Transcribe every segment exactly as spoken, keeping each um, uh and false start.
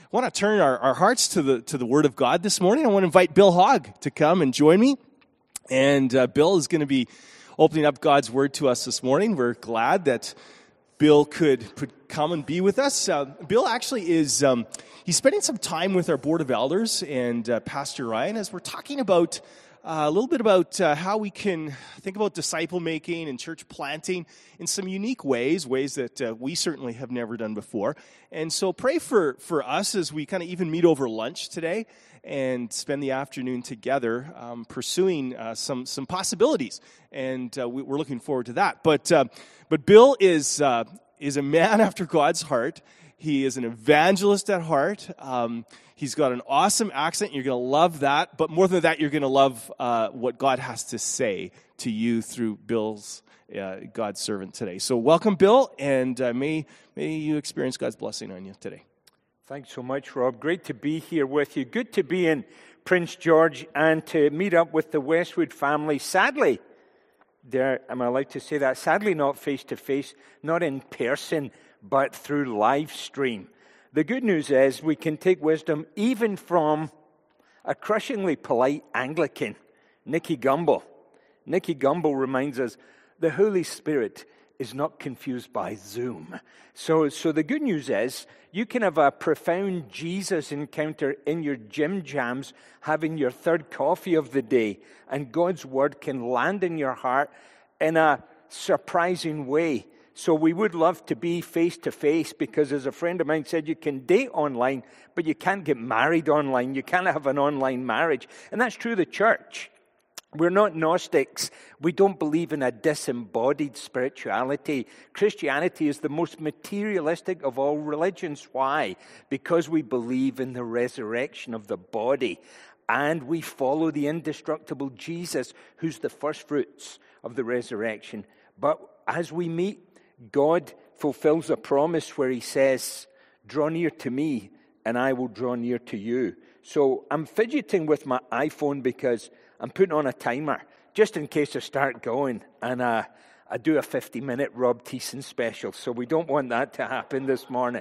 I want to turn our, our hearts to the to the Word of God this morning. I want to invite Bill Hogg to come and join me. And uh, Bill is going to be opening up God's Word to us this morning. We're glad that Bill could, could come and be with us. Uh, Bill actually is, um, he's spending some time with our Board of Elders and uh, Pastor Ryan as we're talking about Uh, a little bit about uh, how we can think about disciple making and church planting in some unique ways, ways that uh, we certainly have never done before. And so pray for, for us as we kind of even meet over lunch today and spend the afternoon together um, pursuing uh, some some possibilities. And uh, we, we're looking forward to that. But uh, but Bill is uh, is a man after God's heart. He is an evangelist at heart. Um, he's got an awesome accent. You're going to love that. But more than that, you're going to love uh, what God has to say to you through Bill's uh, God's servant today. So welcome, Bill, and uh, may may you experience God's blessing on you today. Thanks so much, Rob. Great to be here with you. Good to be in Prince George and to meet up with the Westwood family. Sadly, there, am I allowed to say that? Sadly, not face-to-face, not in person, but through live stream. The good news is we can take wisdom even from a crushingly polite Anglican, Nicky Gumbel. Nicky Gumbel reminds us the Holy Spirit is not confused by Zoom. So, so the good news is you can have a profound Jesus encounter in your gym jams, having your third coffee of the day, and God's word can land in your heart in a surprising way. So we would love to be face-to-face because, as a friend of mine said, you can date online, but you can't get married online. You can't have an online marriage. And that's true of the church. We're not Gnostics. We don't believe in a disembodied spirituality. Christianity is the most materialistic of all religions. Why? Because we believe in the resurrection of the body. And we follow the indestructible Jesus, who's the first fruits of the resurrection. But as we meet, God fulfills a promise where he says, draw near to me and I will draw near to you. So I'm fidgeting with my iPhone because I'm putting on a timer just in case I start going. And uh, I do a fifty-minute Rob Thiessen special. So we don't want that to happen this morning.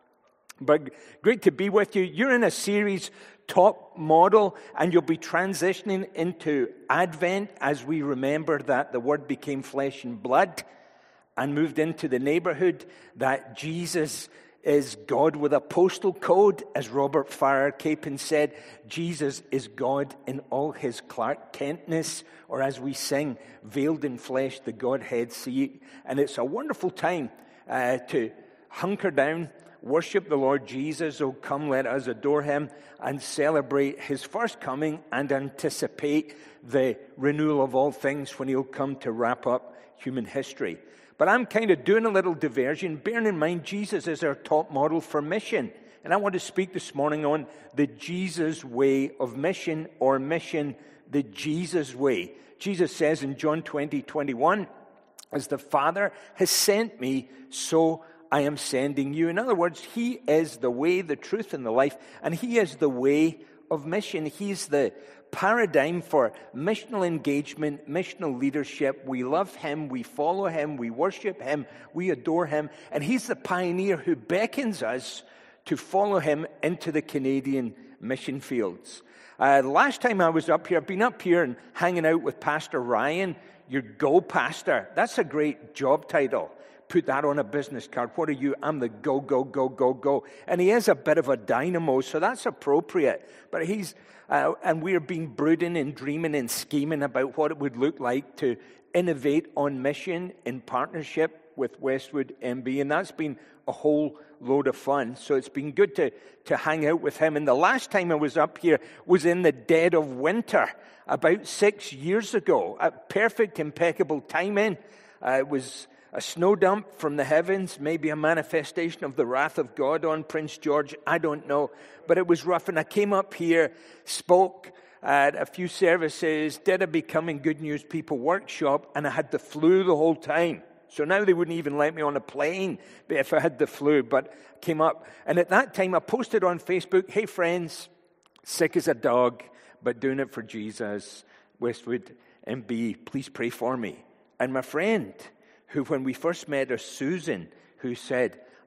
But great to be with you. You're in a series, Top Model, and you'll be transitioning into Advent as we remember that the Word became flesh and blood and moved into the neighborhood, that Jesus is God with a postal code. As Robert Farrar Capon said, Jesus is God in all his Clark Kentness, or as we sing, veiled in flesh, the Godhead see. And it's a wonderful time uh, to hunker down, worship the Lord Jesus. Oh, come, let us adore him and celebrate his first coming and anticipate the renewal of all things when he'll come to wrap up human history. But I'm kind of doing a little diversion, bearing in mind Jesus is our top model for mission. And I want to speak this morning on the Jesus way of mission, or mission the Jesus way. Jesus says in John twenty, twenty-one, as the Father has sent me, so I am sending you. In other words, he is the way, the truth, and the life. And he is the way of mission. He's the paradigm for missional engagement, missional leadership. We love him, we follow him, we worship him, we adore him. And he's the pioneer who beckons us to follow him into the Canadian mission fields. Uh, the last time I was up here, I've been up here and hanging out with Pastor Ryan, your Go Pastor. That's a great job title. Put that on a business card. What are you? I'm the go, go, go, go, go. And he is a bit of a dynamo, so that's appropriate. But he's, uh, and we're been brooding and dreaming and scheming about what it would look like to innovate on mission in partnership with Westwood M B. And that's been a whole load of fun. So it's been good to, to hang out with him. And the last time I was up here was in the dead of winter, about six years ago. A perfect, impeccable timing. Uh, it was a snow dump from the heavens, maybe a manifestation of the wrath of God on Prince George. I don't know. But it was rough. And I came up here, spoke at a few services, did a Becoming Good News People workshop, and I had the flu the whole time. So now they wouldn't even let me on a plane if I had the flu. But I came up. And at that time, I posted on Facebook, hey, friends, sick as a dog, but doing it for Jesus. Westwood M B, please pray for me. And my friend, who when we first met her, Susan, who said,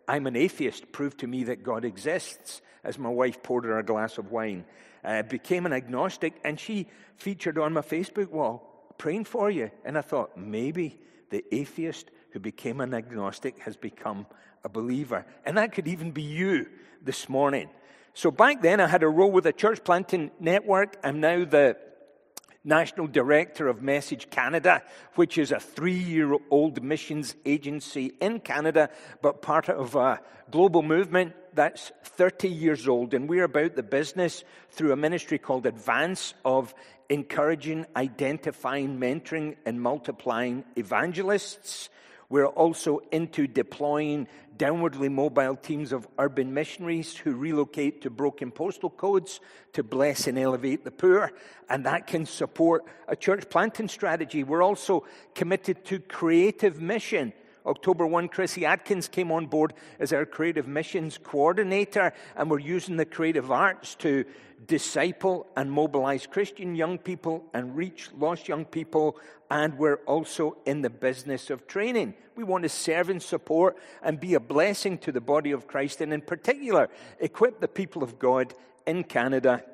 I'm an atheist. Prove to me that God exists, as my wife poured her a glass of wine. I uh, became an agnostic, and she featured on my Facebook wall, praying for you. And I thought, maybe the atheist who became an agnostic has become a believer. And that could even be you this morning. So back then, I had a role with the Church Planting Network. I'm now the National Director of Message Canada, which is a three-year-old missions agency in Canada, but part of a global movement that's thirty years old. And we're about the business through a ministry called Advance of encouraging, identifying, mentoring, and multiplying evangelists. We're also into deploying downwardly mobile teams of urban missionaries who relocate to broken postal codes to bless and elevate the poor. And that can support a church planting strategy. We're also committed to creative mission. October first, Chrissy Atkins came on board as our creative missions coordinator, and we're using the creative arts to disciple and mobilize Christian young people and reach lost young people. And we're also in the business of training. We want to serve and support and be a blessing to the body of Christ, and in particular, equip the people of God in Canada,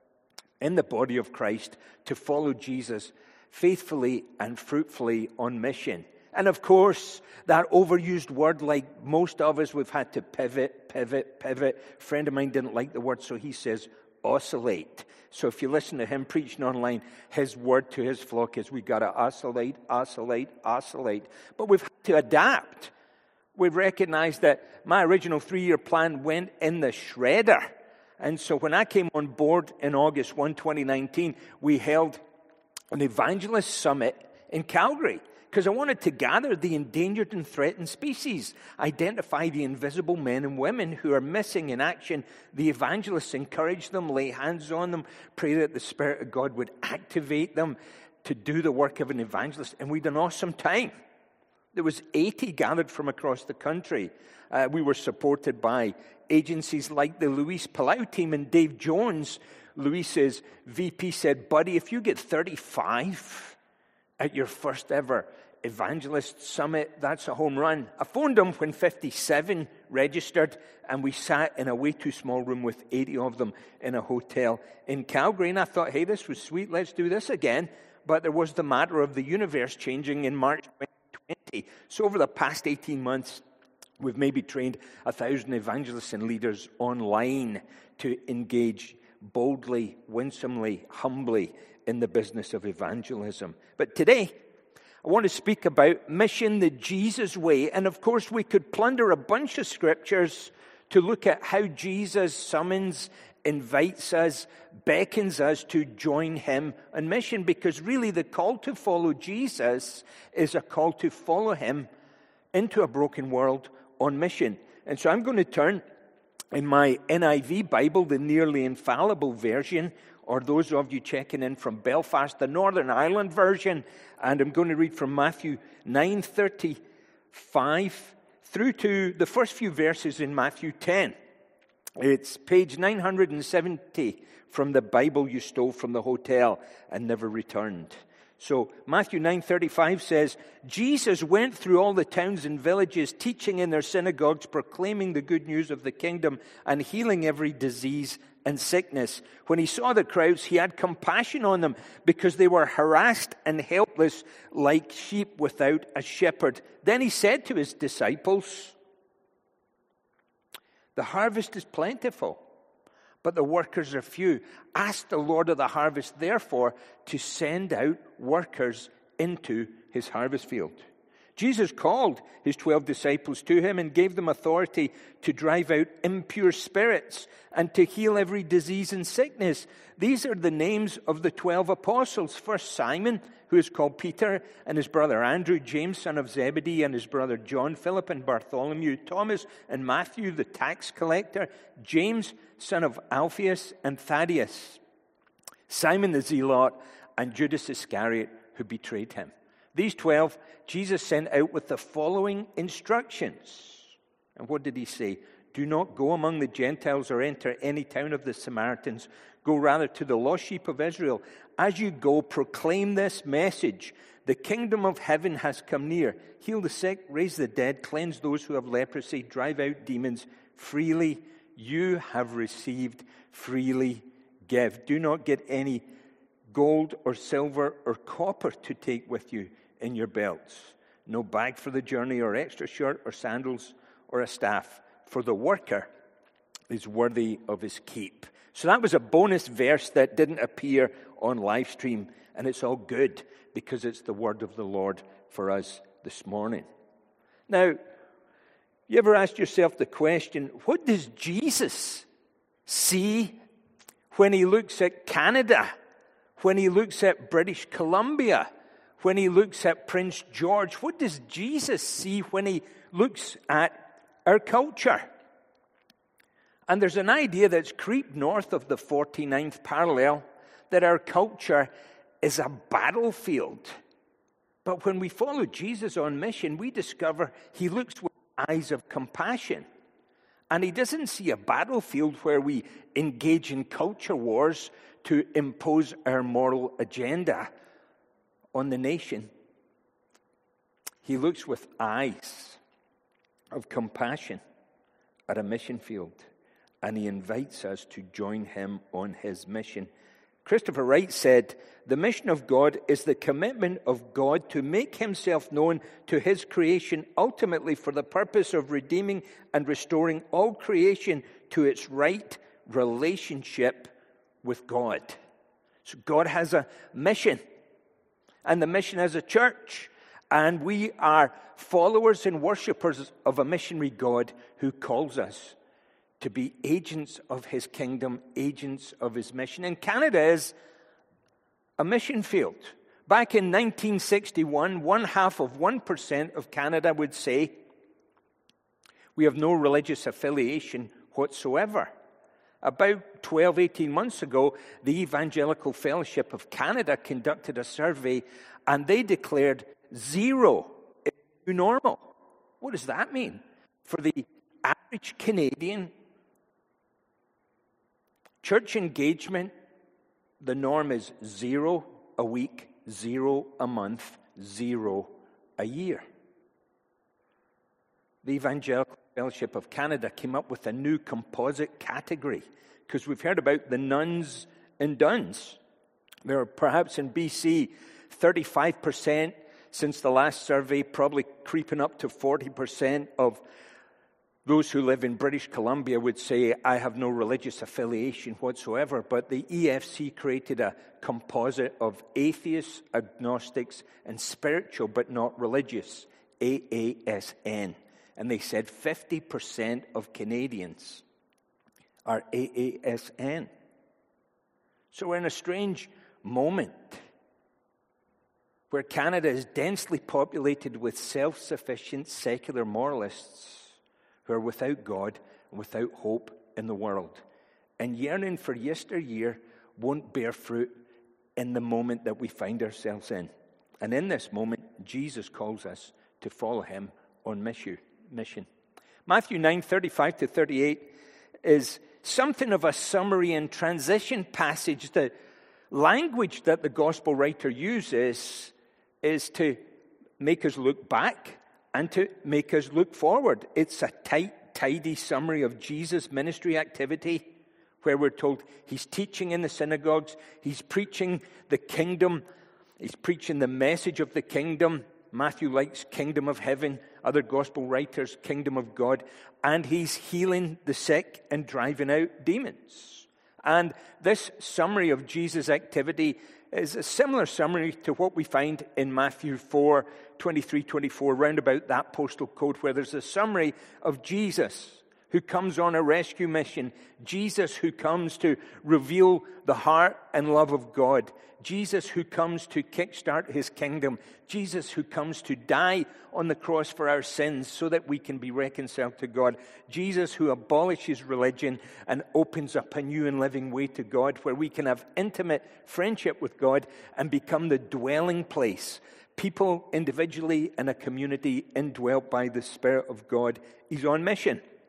in the body of Christ, to follow Jesus faithfully and fruitfully on mission. And of course, that overused word, like most of us, we've had to pivot, pivot, pivot. A friend of mine didn't like the word, so he says oscillate. So if you listen to him preaching online, his word to his flock is we got to oscillate, oscillate, oscillate. But we've had to adapt. We've recognized that my original three-year plan went in the shredder. And so when I came on board in August first, twenty nineteen, we held an evangelist summit in Calgary, because I wanted to gather the endangered and threatened species, identify the invisible men and women who are missing in action. The evangelists encourage them, lay hands on them, pray that the Spirit of God would activate them to do the work of an evangelist. And we had an awesome time. There was eighty gathered from across the country. Uh, we were supported by agencies like the Luis Palau team and Dave Jones. Luis's V P said, buddy, if you get thirty-five at your first ever evangelist summit, that's a home run. I phoned them when fifty-seven registered, and we sat in a way too small room with eighty of them in a hotel in Calgary. And I thought, hey, this was sweet, let's do this again. But there was the matter of the universe changing in March twenty twenty. So over the past eighteen months, we've maybe trained a thousand evangelists and leaders online to engage boldly, winsomely, humbly in the business of evangelism. But today, I want to speak about mission the Jesus way. And of course, we could plunder a bunch of scriptures to look at how Jesus summons, invites us, beckons us to join him on mission. Because really, the call to follow Jesus is a call to follow him into a broken world on mission. And so I'm going to turn in my N I V Bible, the nearly infallible version, or those of you checking in from Belfast, the Northern Ireland version. And I'm going to read from Matthew nine thirty-five through to the first few verses in Matthew ten. It's page nine hundred seventy from the Bible you stole from the hotel and never returned. So Matthew nine thirty-five says, Jesus went through all the towns and villages, teaching in their synagogues, proclaiming the good news of the kingdom, and healing every disease and sickness. When he saw the crowds, he had compassion on them, because they were harassed and helpless like sheep without a shepherd. Then he said to his disciples, the harvest is plentiful, but the workers are few. Ask the Lord of the harvest, therefore, to send out workers into his harvest field. Jesus called his twelve disciples to him and gave them authority to drive out impure spirits and to heal every disease and sickness. These are the names of the twelve apostles. First, Simon, who is called Peter, and his brother Andrew, James, son of Zebedee, and his brother John, Philip and Bartholomew, Thomas and Matthew, the tax collector, James, son of Alphaeus, and Thaddeus, Simon the Zealot, and Judas Iscariot, who betrayed him. These twelve, Jesus sent out with the following instructions. And what did he say? Do not go among the Gentiles or enter any town of the Samaritans. Go rather to the lost sheep of Israel. As you go, proclaim this message. The kingdom of heaven has come near. Heal the sick, raise the dead, cleanse those who have leprosy, drive out demons. Freely you have received, freely give. Do not get any gold or silver or copper to take with you in your belts. No bag for the journey or extra shirt or sandals or a staff. For the worker is worthy of his keep. So that was a bonus verse that didn't appear on live stream. And it's all good because it's the word of the Lord for us this morning. Now, you ever asked yourself the question, what does Jesus see when he looks at Canada, when he looks at British Columbia, when he looks at Prince George? What does Jesus see when he looks at our culture? And there's an idea that's creeped north of the forty-ninth parallel that our culture is a battlefield. But when we follow Jesus on mission, we discover he looks with eyes of compassion. And he doesn't see a battlefield where we engage in culture wars to impose our moral agenda on the nation. He looks with eyes of compassion at a mission field, and he invites us to join him on his mission. Christopher Wright said, "The mission of God is the commitment of God to make himself known to his creation, ultimately for the purpose of redeeming and restoring all creation to its right relationship with God." So God has a mission, and the mission as a church, and we are followers and worshipers of a missionary God who calls us to be agents of his kingdom, agents of his mission. And Canada is a mission field. Back in nineteen sixty-one, one half of one percent of Canada would say, we have no religious affiliation whatsoever. About twelve, eighteen months ago, the Evangelical Fellowship of Canada conducted a survey, and they declared zero is new normal. What does that mean? For the average Canadian, church engagement, the norm is zero a week, zero a month, zero a year. The Evangelical Fellowship of Canada came up with a new composite category because we've heard about the nuns and duns. There are perhaps in B C thirty-five percent since the last survey, probably creeping up to forty percent of those who live in British Columbia would say, I have no religious affiliation whatsoever. But the E F C created a composite of atheists, agnostics, and spiritual but not religious, A A S N. And they said fifty percent of Canadians are A A S N. So we're in a strange moment where Canada is densely populated with self-sufficient secular moralists who are without God and without hope in the world. And yearning for yesteryear won't bear fruit in the moment that we find ourselves in. And in this moment, Jesus calls us to follow him on mission. Matthew nine, thirty-five to thirty-eight is something of a summary and transition passage. The language that the gospel writer uses is to make us look back and to make us look forward. It's a tight, tidy summary of Jesus' ministry activity where we're told he's teaching in the synagogues, he's preaching the kingdom, he's preaching the message of the kingdom. Matthew likes kingdom of heaven, other gospel writers, kingdom of God, and he's healing the sick and driving out demons. And this summary of Jesus' activity is a similar summary to what we find in Matthew four, twenty-three, twenty-four, round about that postal code, where there's a summary of Jesus who comes on a rescue mission, Jesus who comes to reveal the heart and love of God, Jesus who comes to kickstart his kingdom, Jesus who comes to die on the cross for our sins so that we can be reconciled to God, Jesus who abolishes religion and opens up a new and living way to God where we can have intimate friendship with God and become the dwelling place, people individually and a community indwelt by the Spirit of God. He's on mission.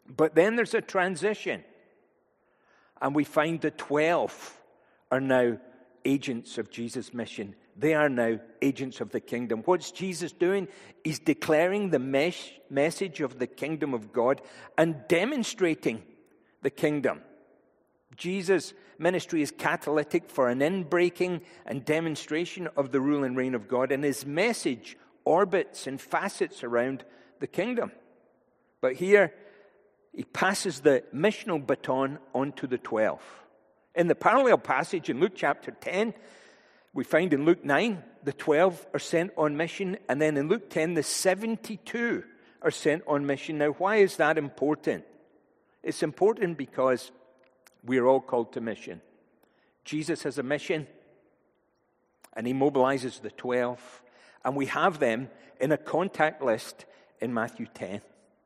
But then there's a transition. And we find the twelve are now agents of Jesus' mission. They are now agents of the kingdom. What's Jesus doing? He's declaring the mes- message of the kingdom of God and demonstrating the kingdom. Jesus' ministry is catalytic for an inbreaking and demonstration of the rule and reign of God, and his message orbits and facets around the kingdom. But here, he passes the missional baton on to the twelve. In the parallel passage in Luke chapter ten, we find in Luke nine, the twelve are sent on mission, and then in Luke ten, the seventy-two are sent on mission. Now, why is that important? It's important because we are all called to mission. Jesus has a mission, and he mobilizes the twelve, and we have them in a contact list in Matthew ten.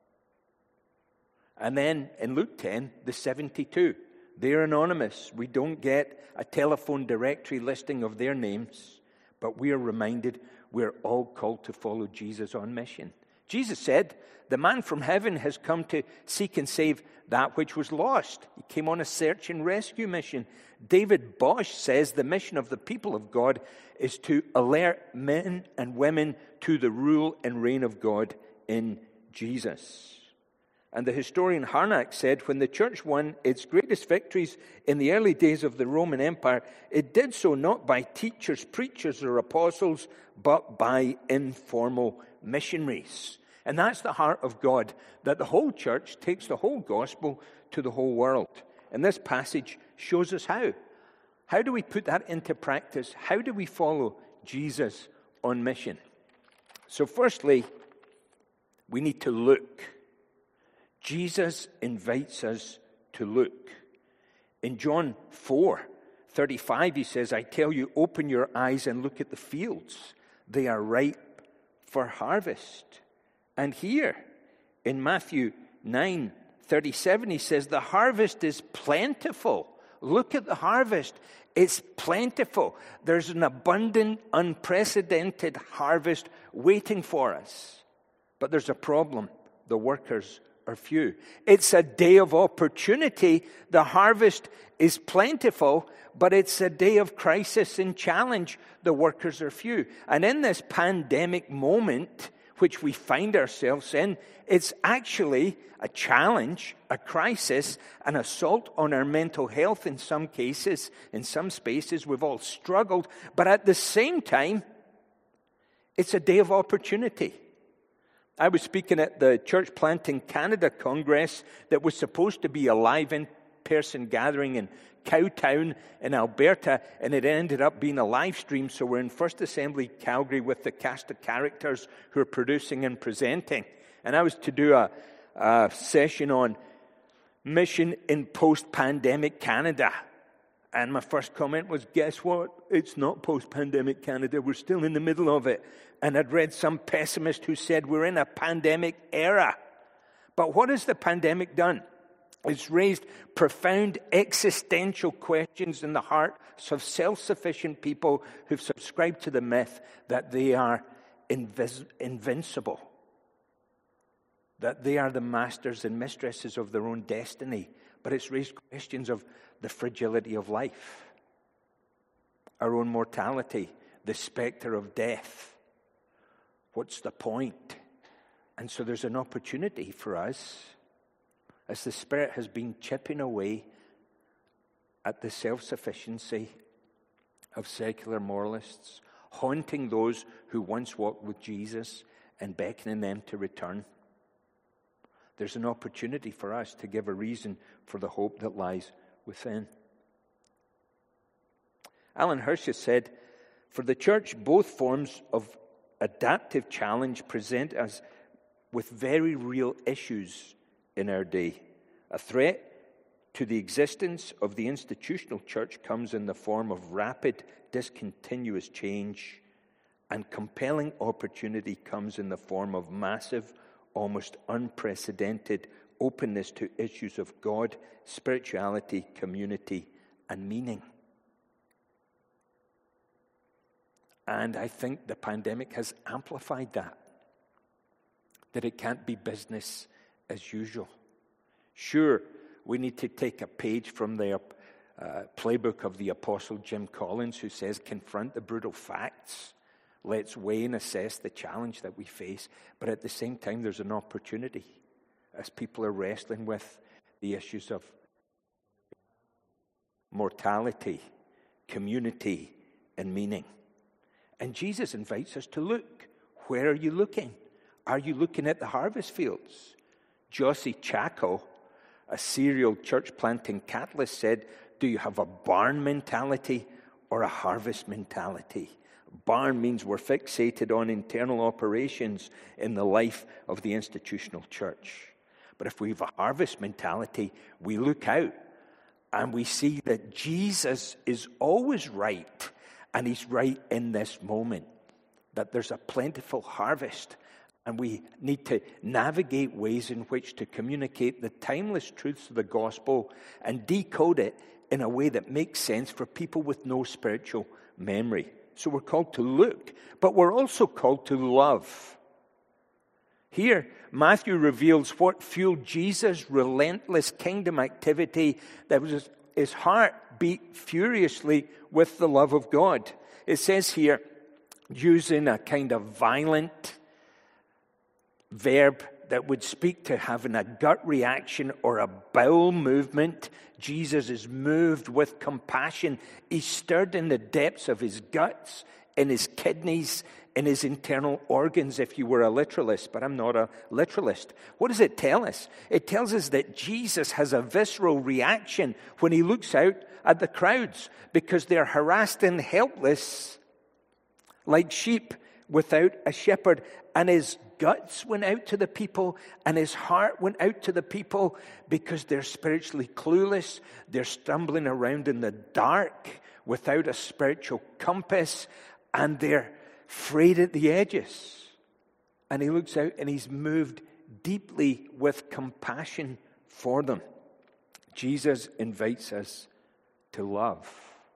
And then in Luke ten, the seventy-two. They're anonymous. We don't get a telephone directory listing of their names, but we are reminded we're all called to follow Jesus on mission. Jesus said, "The man from heaven has come to seek and save that which was lost." He came on a search and rescue mission. David Bosch says the mission of the people of God is to alert men and women to the rule and reign of God in Jesus. And the historian Harnack said, when the church won its greatest victories in the early days of the Roman Empire, it did so not by teachers, preachers, or apostles, but by informal missionaries. And that's the heart of God, that the whole church takes the whole gospel to the whole world. And this passage shows us how. How do we put that into practice? How do we follow Jesus on mission? So firstly, we need to look. Jesus invites us to look. In John four thirty-five, he says, "I tell you, open your eyes and look at the fields. They are ripe for harvest." And here, in Matthew nine thirty-seven, he says, "The harvest is plentiful." Look at the harvest. It's plentiful. There's an abundant, unprecedented harvest waiting for us. But there's a problem. The workers are few. It's a day of opportunity. The harvest is plentiful, but it's a day of crisis and challenge. The workers are few. And in this pandemic moment, which we find ourselves in, it's actually a challenge, a crisis, an assault on our mental health in some cases. In some spaces, we've all struggled. But at the same time, it's a day of opportunity. I was speaking at the Church Planting Canada Congress that was supposed to be a live in-person gathering in Cowtown in Alberta, and it ended up being a live stream, so we're in First Assembly Calgary with the cast of characters who are producing and presenting. And I was to do a, a session on mission in post-pandemic Canada. And my first comment was, guess what? It's not post-pandemic Canada. We're still in the middle of it. And I'd read some pessimist who said we're in a pandemic era. But what has the pandemic done? It's raised profound existential questions in the hearts of self-sufficient people who've subscribed to the myth that they are invis- invincible, that they are the masters and mistresses of their own destiny. But it's raised questions of the fragility of life, our own mortality, the specter of death. What's the point? And so there's an opportunity for us, as the Spirit has been chipping away at the self-sufficiency of secular moralists, haunting those who once walked with Jesus and beckoning them to return. There's an opportunity for us to give a reason for the hope that lies within. Alan Hirsch has said, for the church, both forms of adaptive challenge present us with very real issues in our day. A threat to the existence of the institutional church comes in the form of rapid, discontinuous change, and compelling opportunity comes in the form of massive, almost unprecedented openness to issues of God, spirituality, community, and meaning. And I think the pandemic has amplified that, that it can't be business as usual. Sure, we need to take a page from the uh, playbook of the Apostle Jim Collins, who says, confront the brutal facts. Let's weigh and assess the challenge that we face. But at the same time, there's an opportunity as people are wrestling with the issues of mortality, community, and meaning. And Jesus invites us to look. Where are you looking? Are you looking at the harvest fields? Josie Chaco, a serial church planting catalyst, said, do you have a barn mentality or a harvest mentality? Barn means we're fixated on internal operations in the life of the institutional church. But if we have a harvest mentality, we look out and we see that Jesus is always right, and he's right in this moment, that there's a plentiful harvest, and we need to navigate ways in which to communicate the timeless truths of the gospel and decode it in a way that makes sense for people with no spiritual memory. So we're called to look, but we're also called to love. Here, Matthew reveals what fueled Jesus' relentless kingdom activity, that was his heart beat furiously with the love of God. It says here, using a kind of violent verb that would speak to having a gut reaction or a bowel movement, Jesus is moved with compassion. He's stirred in the depths of his guts, in his kidneys, in his internal organs, if you were a literalist, but I'm not a literalist. What does it tell us? It tells us that Jesus has a visceral reaction when he looks out at the crowds, because they're harassed and helpless like sheep without a shepherd. And his guts went out to the people, and his heart went out to the people, because they're spiritually clueless. They're stumbling around in the dark without a spiritual compass, and they're frayed at the edges. And he looks out and he's moved deeply with compassion for them. Jesus invites us to love.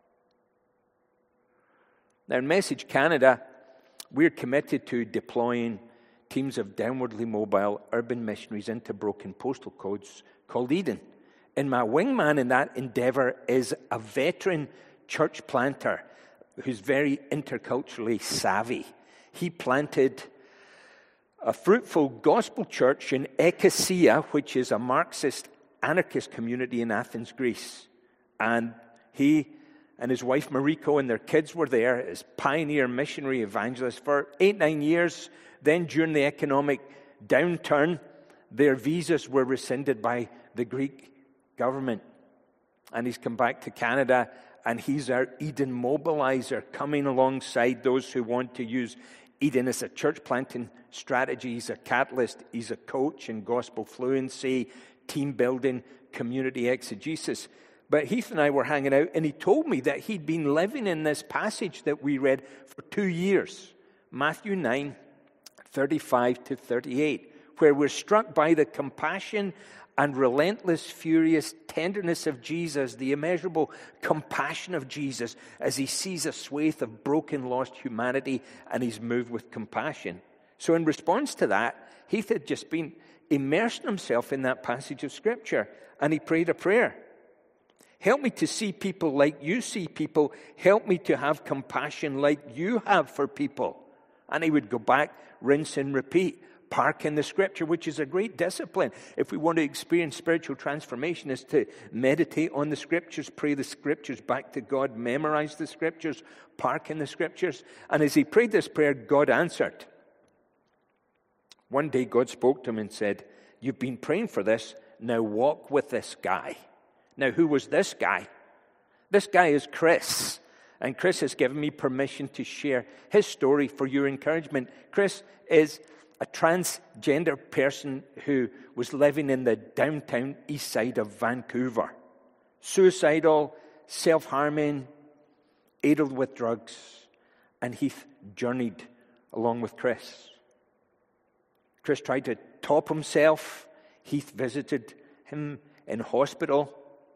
Now, in Message Canada, we're committed to deploying teams of downwardly mobile urban missionaries into broken postal codes called Eden. And my wingman in that endeavor is a veteran church planter who's very interculturally savvy. He planted a fruitful gospel church in Ecclesia, which is a Marxist anarchist community in Athens, Greece. And he and his wife Mariko and their kids were there as pioneer missionary evangelists for eight, nine years. Then during the economic downturn, their visas were rescinded by the Greek government. And he's come back to Canada, and he's our Eden mobilizer, coming alongside those who want to use Eden as a church planting strategy. He's a catalyst, he's a coach in gospel fluency, team building, community exegesis. But Heath and I were hanging out, and he told me that he'd been living in this passage that we read for two years, Matthew nine, thirty-five to thirty-eight, where we're struck by the compassion and relentless, furious tenderness of Jesus, the immeasurable compassion of Jesus as he sees a swathe of broken, lost humanity, and he's moved with compassion. So in response to that, Heath had just been immersing himself in that passage of Scripture, and he prayed a prayer. Help me to see people like you see people. Help me to have compassion like you have for people. And he would go back, rinse and repeat. Park in the Scripture, which is a great discipline. If we want to experience spiritual transformation, is to meditate on the Scriptures, pray the Scriptures back to God, memorize the Scriptures, park in the Scriptures. And as he prayed this prayer, God answered. One day God spoke to him and said, you've been praying for this, now walk with this guy. Now, who was this guy? This guy is Chris. And Chris has given me permission to share his story for your encouragement. Chris is a transgender person who was living in the downtown east side of Vancouver. Suicidal, self-harming, addled with drugs. And Heath journeyed along with Chris. Chris tried to top himself. Heath visited him in hospital.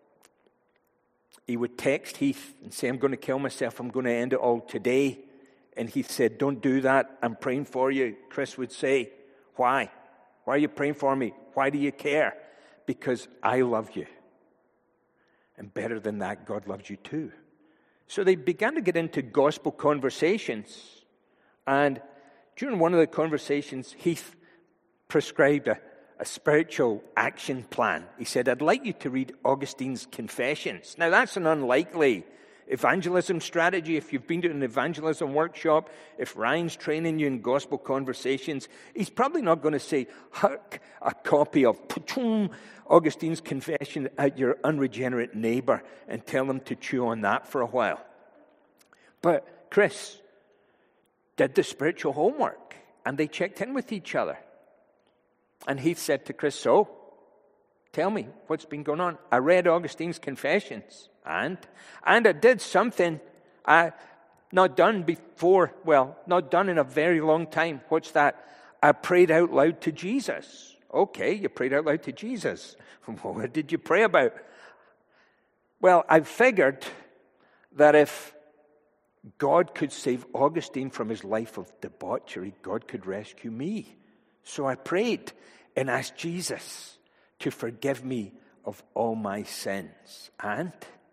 He would text Heath and say, I'm going to kill myself. I'm going to end it all today. And Heath said, don't do that. I'm praying for you. Chris would say, why? Why are you praying for me? Why do you care? because I love you. And better than that, God loves you too. So they began to get into gospel conversations. And during one of the conversations, Heath prescribed a, a spiritual action plan. He said, I'd like you to read Augustine's Confessions. Now, that's an unlikely evangelism strategy. If you've been to an evangelism workshop, if Ryan's training you in gospel conversations, he's probably not going to say, huck a copy of Augustine's Confession at your unregenerate neighbor and tell them to chew on that for a while. But Chris did the spiritual homework, and they checked in with each other. And Heath said to Chris, so, tell me, what's been going on? I read Augustine's Confessions, and and I did something I not done before, well, not done in a very long time. What's that? I prayed out loud to Jesus. Okay, you prayed out loud to Jesus. What did you pray about? Well, I figured that if God could save Augustine from his life of debauchery, God could rescue me. So I prayed and asked Jesus to forgive me of all my sins. And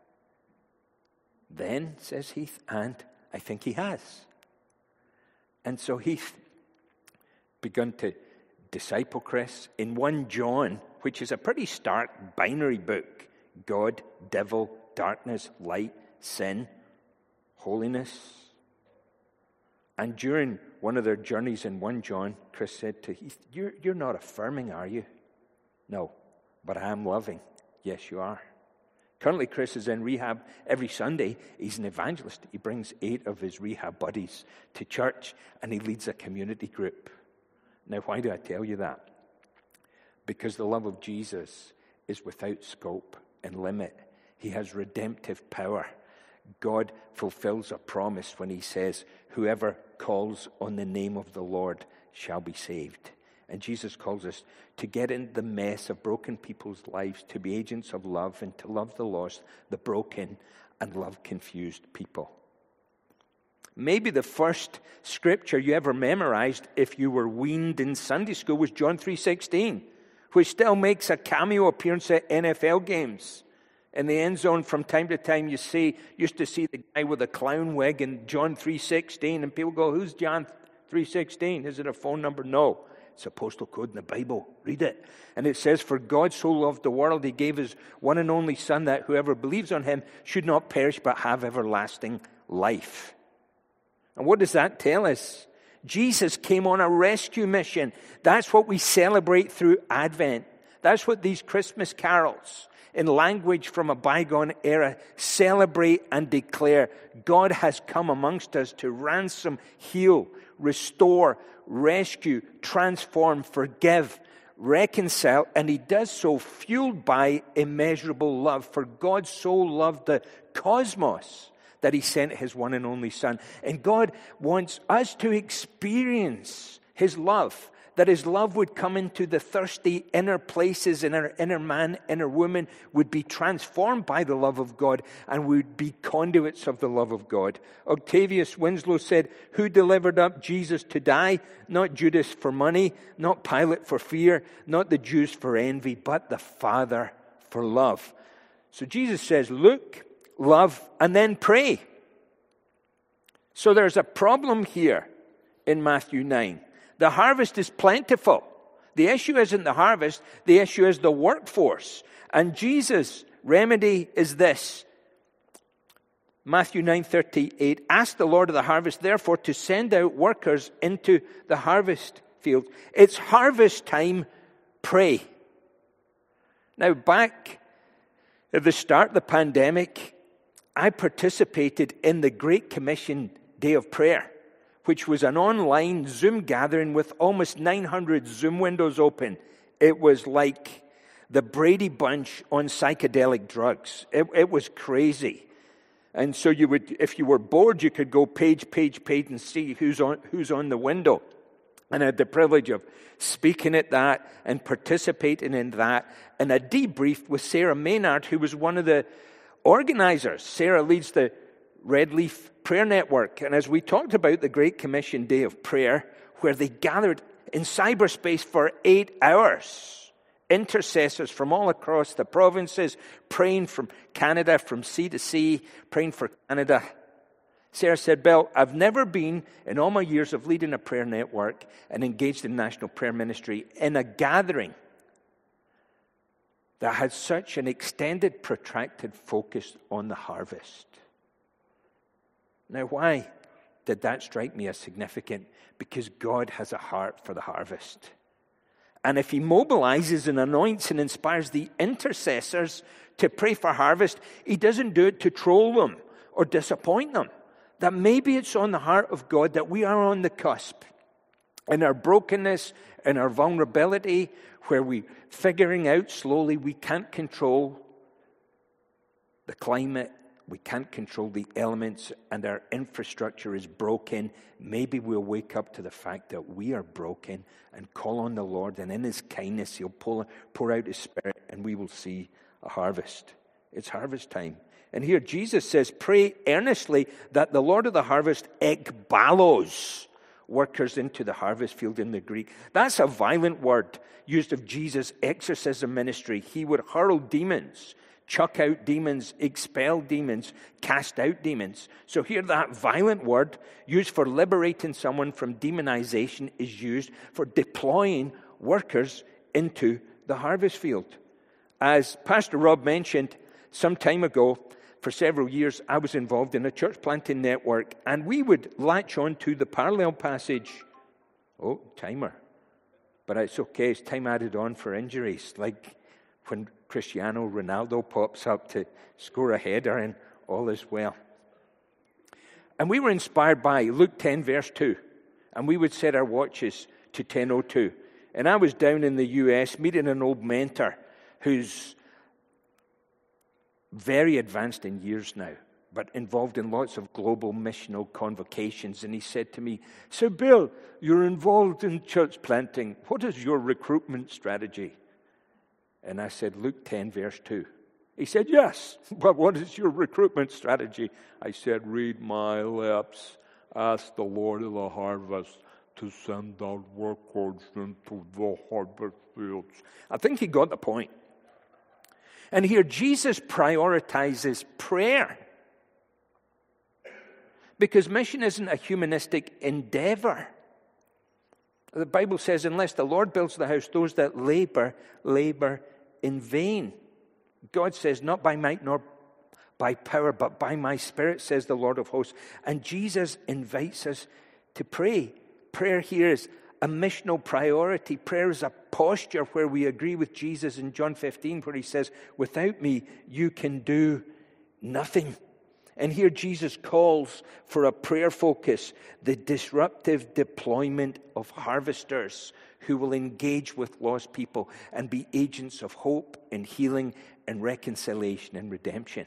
then, says Heath, and I think he has. And so Heath begun to disciple Chris in First John, which is a pretty stark binary book. God, devil, darkness, light, sin, holiness. And during one of their journeys in First John, Chris said to Heath, you're, you're not affirming, are you? No, but I am loving. Yes, you are. Currently, Chris is in rehab every Sunday. He's an evangelist. He brings eight of his rehab buddies to church, and he leads a community group. Now, why do I tell you that? Because the love of Jesus is without scope and limit. He has redemptive power. God fulfills a promise when he says, whoever calls on the name of the Lord shall be saved. And Jesus calls us to get in the mess of broken people's lives, to be agents of love, and to love the lost, the broken, and love confused people. Maybe the first scripture you ever memorized, if you were weaned in Sunday school, was John three sixteen, which still makes a cameo appearance at N F L games. In the end zone, from time to time, you see, used to see the guy with a clown wig in John three sixteen, and people go, who's John three sixteen? Is it a phone number? No. It's a postal code in the Bible. Read it. And it says, for God so loved the world, he gave his one and only Son, that whoever believes on him should not perish but have everlasting life. And what does that tell us? Jesus came on a rescue mission. That's what we celebrate through Advent. That's what these Christmas carols, in language from a bygone era, celebrate and declare. God has come amongst us to ransom, heal, restore, rescue, transform, forgive, reconcile, and he does so fueled by immeasurable love. For God so loved the cosmos that he sent his one and only Son. And God wants us to experience his love, that his love would come into the thirsty inner places in our inner man, inner woman, would be transformed by the love of God, and would be conduits of the love of God. Octavius Winslow said, who delivered up Jesus to die? Not Judas for money, not Pilate for fear, not the Jews for envy, but the Father for love. So Jesus says, look, love, and then pray. So there's a problem here in Matthew nine. The harvest is plentiful. The issue isn't the harvest. The issue is the workforce. And Jesus' remedy is this. Matthew nine thirty-eight, ask the Lord of the harvest, therefore, to send out workers into the harvest field. It's harvest time, pray. Now, back at the start of the pandemic, I participated in the Great Commission Day of Prayer, which was an online Zoom gathering with almost nine hundred Zoom windows open. It was like the Brady Bunch on psychedelic drugs. It, it was crazy. And so you would, if you were bored, you could go page, page, page and see who's on, who's on the window. And I had the privilege of speaking at that and participating in that. And I debriefed with Sarah Maynard, who was one of the organizers. Sarah leads the Red Leaf Prayer Network. And as we talked about the Great Commission Day of Prayer, where they gathered in cyberspace for eight hours, Intercessors from all across the provinces, praying from Canada, from sea to sea, praying for Canada. Sarah said, Bill, I've never been, in all my years of leading a prayer network and engaged in national prayer ministry, in a gathering that had such an extended, protracted focus on the harvest. Now, why did that strike me as significant? Because God has a heart for the harvest. And if he mobilizes and anoints and inspires the intercessors to pray for harvest, he doesn't do it to troll them or disappoint them. That maybe it's on the heart of God that we are on the cusp in our brokenness, in our vulnerability, where we figuring out slowly we can't control the climate, we can't control the elements, and our infrastructure is broken. Maybe we'll wake up to the fact that we are broken and call on the Lord, and in his kindness he'll pour, pour out his Spirit, and we will see a harvest. It's harvest time. And here Jesus says, pray earnestly that the Lord of the harvest ekbalos workers into the harvest field in the Greek. That's a violent word used of Jesus' exorcism ministry. He would hurl demons, chuck out demons, expel demons, cast out demons. So here that violent word used for liberating someone from demonization is used for deploying workers into the harvest field. As Pastor Rob mentioned some time ago, for several years, I was involved in a church planting network, and we would latch on to the parallel passage. Oh, timer. But it's okay, it's time added on for injuries, like when Cristiano Ronaldo pops up to score a header and all is well. And we were inspired by Luke ten, verse two, and we would set our watches to ten oh two. And I was down in the U S meeting an old mentor who's very advanced in years now, but involved in lots of global missional convocations. And he said to me, so Bill, you're involved in church planting. What is your recruitment strategy? And I said, Luke ten, verse two. He said, yes, but what is your recruitment strategy? I said, read my lips. Ask the Lord of the harvest to send out workers into the harvest fields. I think he got the point. And here Jesus prioritizes prayer. Because mission isn't a humanistic endeavor. The Bible says, unless the Lord builds the house, those that labor, labor in vain. God says, not by might nor by power, but by my Spirit, says the Lord of hosts. And Jesus invites us to pray. Prayer here is a missional priority. Prayer is a posture where we agree with Jesus in John fifteen, where he says, without me, you can do nothing. And here Jesus calls for a prayer focus, the disruptive deployment of harvesters who will engage with lost people and be agents of hope and healing and reconciliation and redemption.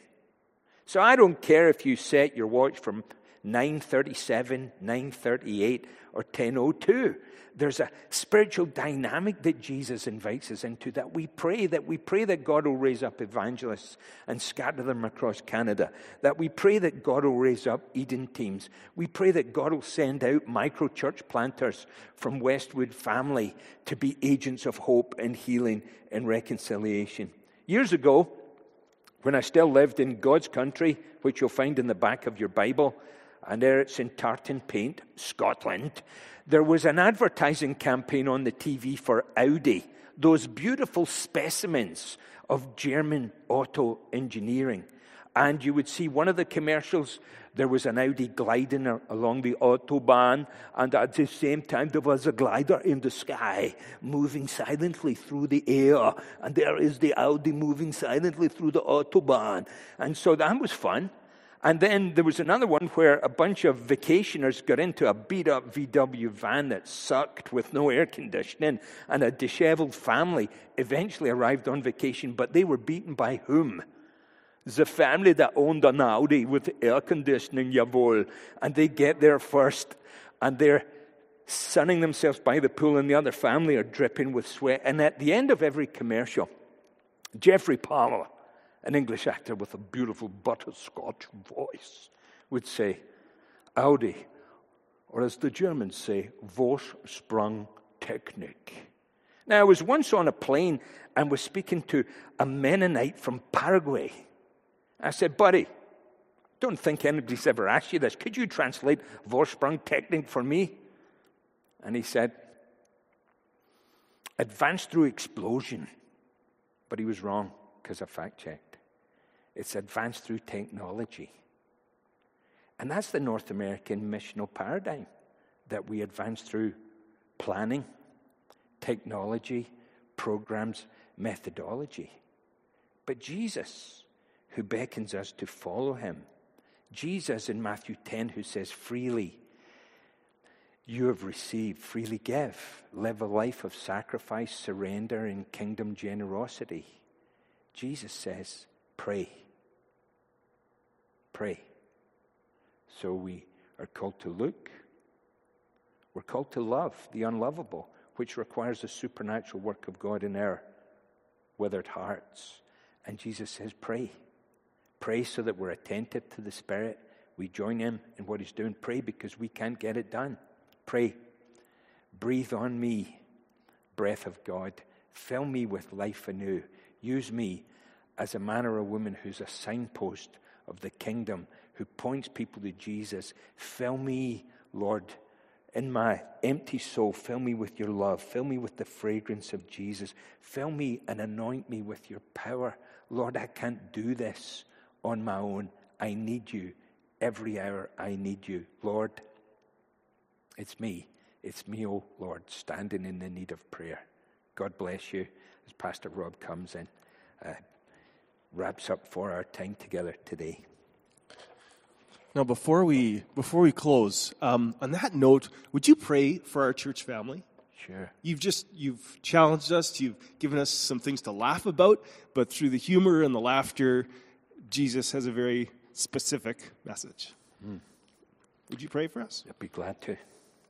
So I don't care if you set your watch from nine thirty-seven, nine thirty-eight, or ten oh two. There's a spiritual dynamic that Jesus invites us into, that we pray, that we pray that God will raise up evangelists and scatter them across Canada, that we pray that God will raise up Eden teams. We pray that God will send out micro-church planters from Westwood Family to be agents of hope and healing and reconciliation. Years ago, when I still lived in God's country, which you'll find in the back of your Bible, and there it's in tartan paint, Scotland, there was an advertising campaign on the T V for Audi, those beautiful specimens of German auto engineering. And you would see one of the commercials, there was an Audi gliding along the Autobahn, and at the same time there was a glider in the sky moving silently through the air, and there is the Audi moving silently through the Autobahn. And so that was fun. And then there was another one where a bunch of vacationers got into a beat-up V W van that sucked with no air conditioning, and a disheveled family eventually arrived on vacation, but they were beaten by whom? The family that owned an Audi with air conditioning, jawohl. And they get there first, and they're sunning themselves by the pool, and the other family are dripping with sweat. And at the end of every commercial, Jeffrey Palmer, an English actor with a beautiful butterscotch voice, would say, Audi, or as the Germans say, Vorsprung Technik. Now, I was once on a plane and was speaking to a Mennonite from Paraguay. I said, buddy, don't think anybody's ever asked you this. Could you translate Vorsprung technique for me? And he said, advance through explosion. But he was wrong, because I fact-checked. It's advance through technology. And that's the North American missional paradigm, that we advance through planning, technology, programs, methodology. But Jesus, who beckons us to follow him, Jesus in Matthew ten, who says, freely you have received, freely give. Live a life of sacrifice, surrender, and kingdom generosity. Jesus says, pray. Pray. So we are called to look. We're called to love the unlovable, which requires the supernatural work of God in our withered hearts. And Jesus says, pray. Pray so that we're attentive to the Spirit. We join him in what he's doing. Pray because we can't get it done. Pray. Breathe on me, breath of God. Fill me with life anew. Use me as a man or a woman who's a signpost of the kingdom, who points people to Jesus. Fill me, Lord, in my empty soul. Fill me with your love. Fill me with the fragrance of Jesus. Fill me and anoint me with your power. Lord, I can't do this on my own. I need you. Every hour I need you. Lord, it's me. It's me, oh Lord, standing in the need of prayer. God bless you as Pastor Rob comes and uh, wraps up for our time together today. Now, before we before we close, um, on that note, would you pray for our church family? Sure. You've just you've challenged us. You've given us some things to laugh about, but through the humor and the laughter, Jesus has a very specific message. Mm. Would you pray for us? I'd be glad to.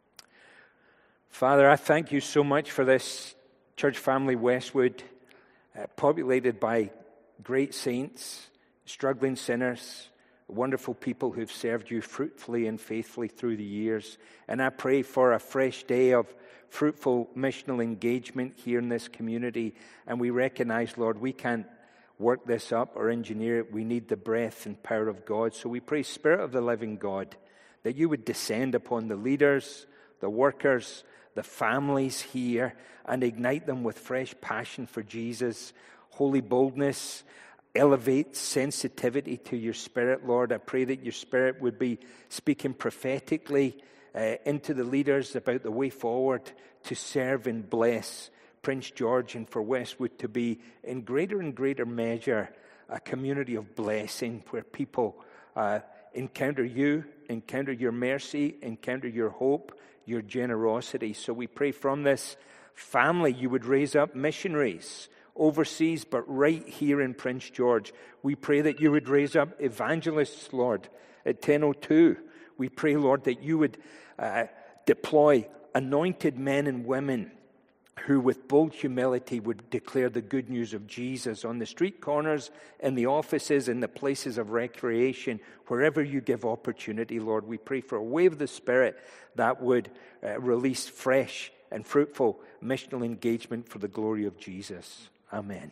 Father, I thank you so much for this church family, Westwood, uh, populated by great saints, struggling sinners, wonderful people who've served you fruitfully and faithfully through the years. And I pray for a fresh day of fruitful missional engagement here in this community. And we recognize, Lord, we can't work this up or engineer it. We need the breath and power of God. So we pray, Spirit of the living God, that you would descend upon the leaders, the workers, the families here, and ignite them with fresh passion for Jesus, holy boldness, elevate sensitivity to your Spirit, Lord. I pray that your Spirit would be speaking prophetically uh, into the leaders about the way forward to serve and bless Prince George, and for Westwood to be in greater and greater measure a community of blessing where people uh, encounter you, encounter your mercy, encounter your hope, your generosity. So we pray from this family you would raise up missionaries overseas, but right here in Prince George. We pray that you would raise up evangelists, Lord, at ten oh two. We pray, Lord, that you would uh, deploy anointed men and women who with bold humility would declare the good news of Jesus on the street corners, in the offices, in the places of recreation, wherever you give opportunity, Lord. We pray for a wave of the Spirit that would uh, release fresh and fruitful missional engagement for the glory of Jesus. Amen.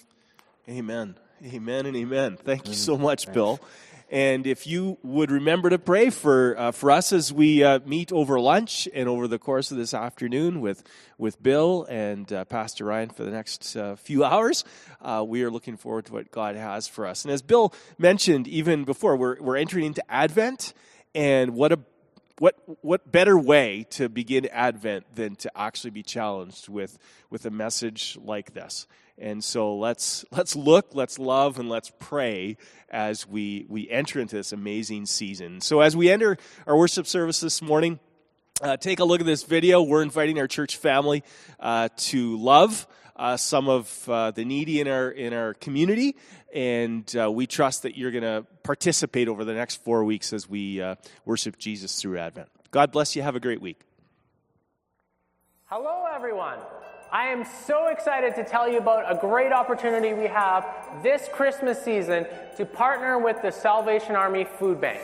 Amen. Amen and amen. Thank you so much, Bill. And if you would remember to pray for uh, for us as we uh, meet over lunch and over the course of this afternoon with with Bill and uh, Pastor Ryan for the next uh, few hours, uh, we are looking forward to what God has for us. And as Bill mentioned even before, we're we're entering into Advent, and what a What what better way to begin Advent than to actually be challenged with, with a message like this? And so let's let's look, let's love, and let's pray as we, we enter into this amazing season. So as we enter our worship service this morning, uh, take a look at this video. We're inviting our church family uh, to love uh, some of uh, the needy in our in our community, and uh, we trust that you're going to participate over the next four weeks as we uh, worship Jesus through Advent. God bless you. Have a great week. Hello, everyone. I am so excited to tell you about a great opportunity we have this Christmas season to partner with the Salvation Army Food Bank.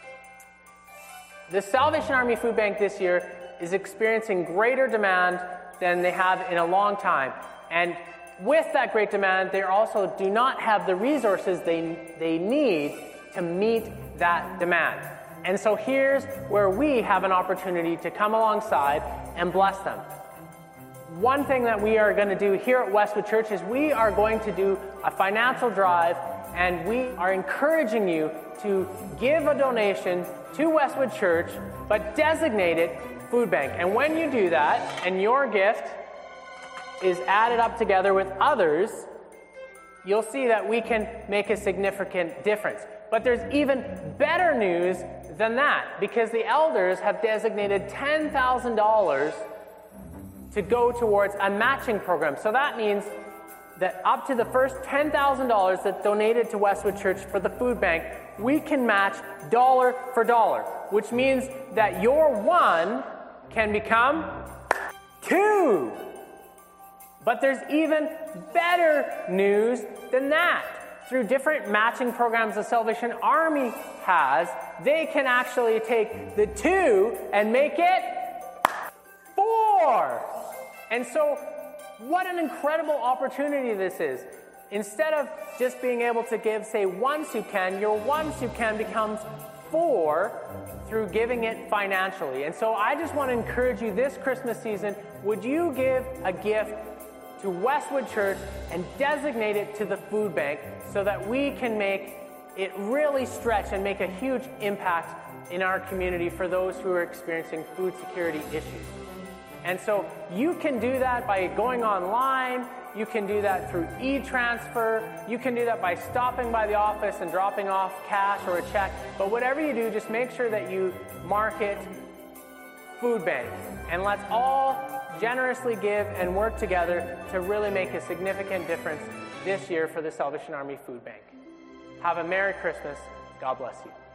The Salvation Army Food Bank this year is experiencing greater demand than they have in a long time. And with that great demand, they also do not have the resources they, they need to meet that demand. And so here's where we have an opportunity to come alongside and bless them. One thing that we are going to do here at Westwood Church is we are going to do a financial drive, and we are encouraging you to give a donation to Westwood Church, but designate it food bank. And when you do that, and your gift is added up together with others, you'll see that we can make a significant difference. But there's even better news than that, because the elders have designated ten thousand dollars to go towards a matching program. So that means that up to the first ten thousand dollars that's donated to Westwood Church for the food bank, we can match dollar for dollar, which means that your one can become two. But there's even better news than that. Through different matching programs the Salvation Army has, they can actually take the two and make it four. And so, what an incredible opportunity this is. Instead of just being able to give, say, one soup can, your one soup can becomes four through giving it financially. And so I just want to encourage you this Christmas season, would you give a gift to Westwood Church and designate it to the food bank so that we can make it really stretch and make a huge impact in our community for those who are experiencing food security issues. And so you can do that by going online, you can do that through e-transfer, you can do that by stopping by the office and dropping off cash or a check, but whatever you do, just make sure that you mark it food bank. And let's all generously give and work together to really make a significant difference this year for the Salvation Army Food Bank. Have a Merry Christmas. God bless you.